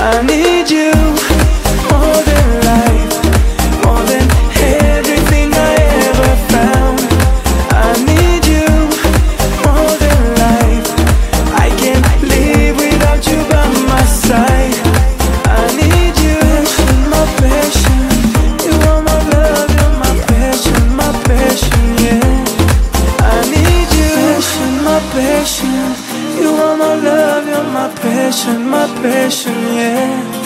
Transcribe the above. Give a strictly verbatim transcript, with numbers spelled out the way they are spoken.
I need you more than life, more than everything I ever found. I need you more than life. I can't live without you by my side. I need you, my passion. You are my love, you're my passion, my passion, yeah. I need you, passion, my passion. You are my love, you're my passion, my passion, yeah.